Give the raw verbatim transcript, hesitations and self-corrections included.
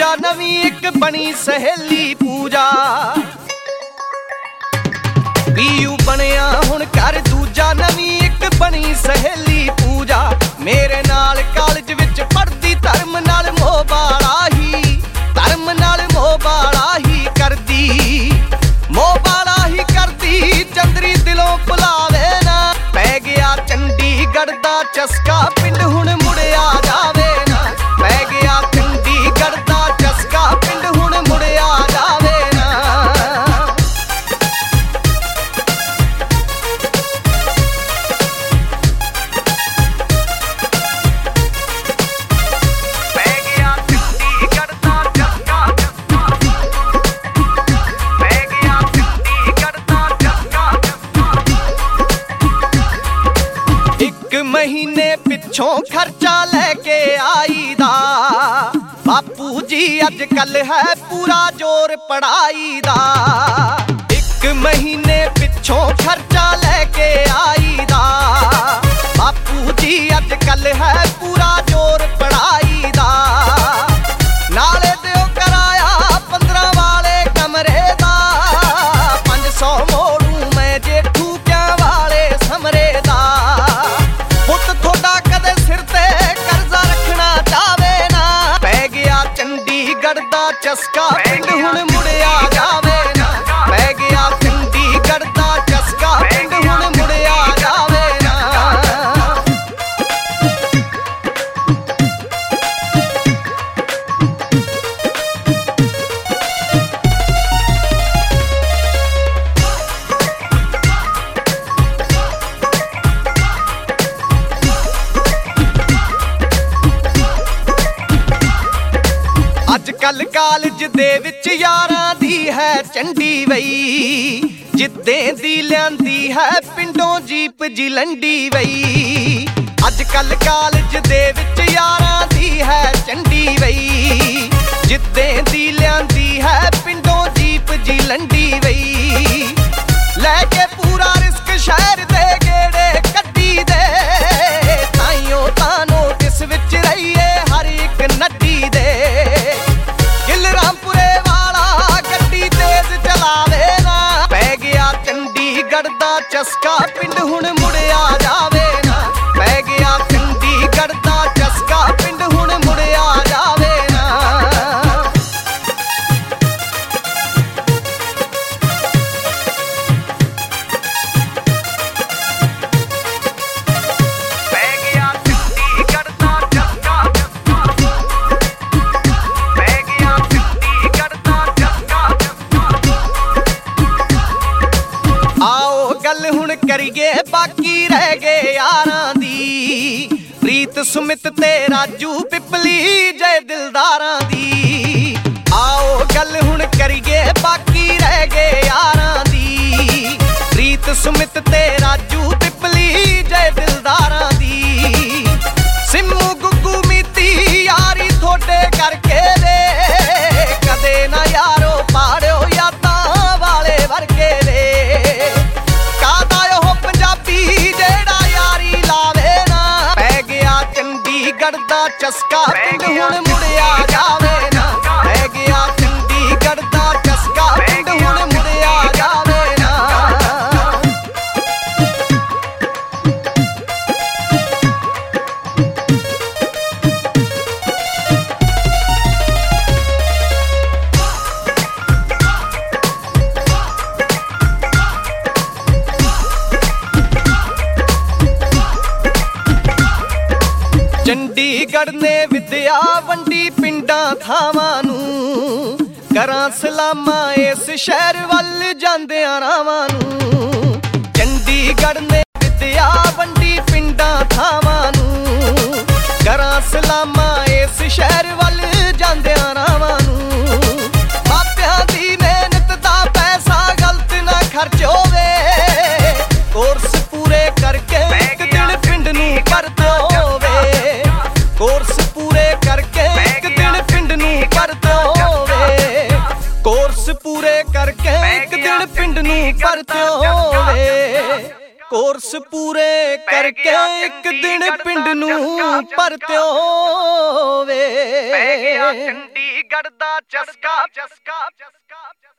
दूजा नवी एक बनी सहेली पूजा। पीयू बनया हुण कर दूजा नवी एक बनी सहेली पूजा। मेरे नाल कालज विच पढ़दी धर्म नाल मोह बाला ही, धर्म नाल मोह बाला ही करदी, मोह बाला ही करदी। चंदरी दिलों भुलावे ना, पै गया चंडीगढ़ दा चस्का, पिंड हुण मुड़िया जावे ना। पै गया चंडीगढ़ दा चस्का, पिंड हुण मुड़िया जावे ना। पै गया चंडीगढ़ दा चस्का, पै गया चंडीगढ़ दा चस्का। एक महीने पिछों खर्चा लेके आई दा, बापू जी अज कल है पूरा जोर पढ़ाई दा। एक महीने पिछों खर्चा लेके आई दा, बापू जी अज कल है पूरा जोर पढ़ाई दा। नाले दिओ कराया पंद्रह वाले कमरे दा, पंज सौ मोड़ू मैं जेठू क्या वाले समरे दा। पुत थोड़ा कदे सिर ते कर्जा रखना चावे ना, पै गया चंडीगढ़ दा चस्का, पिंड हुण मुड़िया जावे ना। पै गया चंडीगढ़ दा चस्का, पिंड हुण मुड़िया जावे ना। अज कल कालज दे विच यारां दी है चंडी वई, जिद्दें दी लियांदी है पिंडों जीप जिलंडी वई। अज कल कालज दे विच यारां दी है चंडी वई, जिद्दें दी लियांदी है पिंडों जीप जिलंडी वई। लैके पूरा रिस्क शहर दे गेड़े कड्डी दे, ताइयों तां नोटिस विच रहीए हर एक नड्डी दे। रामपुरे वाला गड्डी तेज चलावे ना, पै गया चंडीगढ़ दा चस्का, पिंड हुण मुड़िया जावे ना। पै गया चंडीगढ़ दा चस्का, पिंड हुण मुड़िया जावे ना। पै गया चंडीगढ़ दा चस्का, पै गया चंडीगढ़ दा चस्का। आओ गल हुण करिए बाकी रह गए यारां दी, प्रीत सुमित ते राजू पिपली जय दिलदारां दी। आओ गल हुण करिए बाकी रह गए यारां दी, प्रीत सुमित ते राजू पिपली जय दिलदारां दी। सिमू गुग्गू मीती यारी थोड़े करके दे, कदे ना यारो पाड़ियो यादां वाले वर्गे दे। कादा ओह पंजाबी जेड़ा यारी लावे ना, पै गया चंडीगढ़ दा चस्का, पिंड हुण मुड़िया जावे ना। पै गया चंडीगढ़ दा चस्का, पिंड हुण मुड़िया जावे ना। चंडीगढ़ ने विद्या वंडी पिंडां थावां नूं, करां सलामां इस शहर वल जांदियां रावां नूं। चंडीगढ़ ने विद्या वंडी पिंडां थावां नूं, करां सलामां इस शहर वल जांदियां रावां नूं। मापियां दी मेहनत दा पैसा गलत ना खर्च होवे, कोर्स पूरे करके एक दिन पिंड नूं परत होवे। कोर्स पूरे करके एक दिन पिंड नूं परत होवे, कोर्स पूरे करके एक दिन पिंड नूं परत होवे। कोर्स पूरे करके एक दिन पिंड नूं परत्यो वे। ਚੰਡੀਗੜ੍ਹ ਦਾ ਚਸਕਾ ਚਸਕਾ ਚਸਕਾ